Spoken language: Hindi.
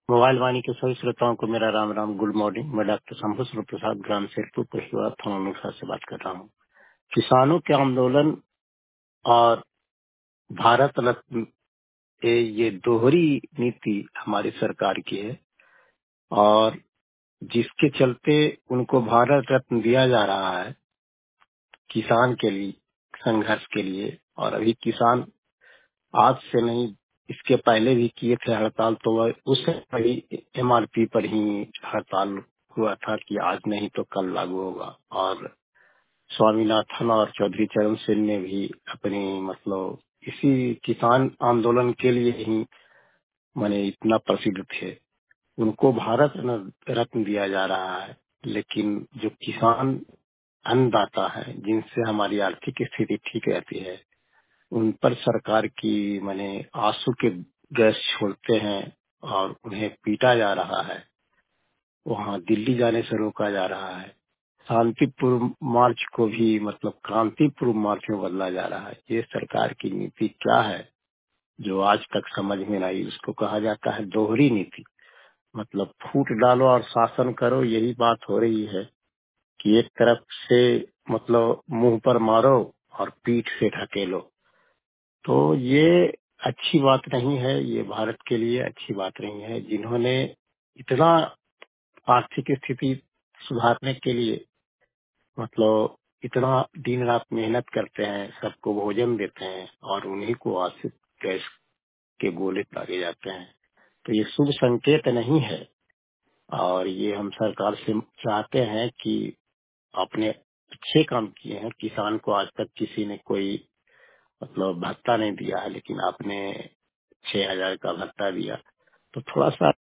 मोबाइल वाणी के सभी श्रोताओं को मेरा राम राम, गुड मॉर्निंग। मैं डॉक्टर शंभू सूर्य प्रसाद, ग्राम शेरपुर पशुआ थाना अनुसार से बात कर रहा हूँ। किसानों के आंदोलन और भारत रत्न ये दोहरी नीति हमारी सरकार की है, और जिसके चलते उनको भारत रत्न दिया जा रहा है किसान के लिए, संघर्ष के लिए। और अभी किसान आज से नहीं, इसके पहले भी किए थे हड़ताल, तो वह उस भी एमआरपी पर ही हड़ताल हुआ था कि आज नहीं तो कल लागू होगा। और स्वामीनाथन और चौधरी चरण सिंह ने भी अपनी मतलब इसी किसान आंदोलन के लिए ही माने इतना प्रसिद्ध थे। उनको भारत रत्न दिया जा रहा है, लेकिन जो किसान अन्नदाता है, जिनसे हमारी आर्थिक स्थिति ठीक रहती है, उन पर सरकार की माने आंसू के गैस छोड़ते हैं और उन्हें पीटा जा रहा है। वहाँ दिल्ली जाने से रोका जा रहा है। शांतिपूर्व मार्च को भी मतलब क्रांतिपूर्व मार्च में बदला जा रहा है। ये सरकार की नीति क्या है जो आज तक समझ में नहीं आई। उसको कहा जाता है दोहरी नीति। मतलब फूट डालो और शासन करो, यही बात हो रही है कि एक तरफ से मतलब मुंह पर मारो और पीठ से ढकेलो। तो ये अच्छी बात नहीं है, ये भारत के लिए अच्छी बात नहीं है। जिन्होंने इतना आर्थिक स्थिति सुधारने के लिए मतलब इतना दिन रात मेहनत करते हैं, सबको भोजन देते हैं, और उन्हीं को आश्रित गैस के गोले दागे जाते हैं, तो ये शुभ संकेत नहीं है। और ये हम सरकार से चाहते हैं कि आपने अच्छे काम किए हैं। किसान को आज तक किसी ने कोई मतलब भत्ता नहीं दिया है, लेकिन आपने 6,000 का भत्ता दिया, तो थोड़ा सा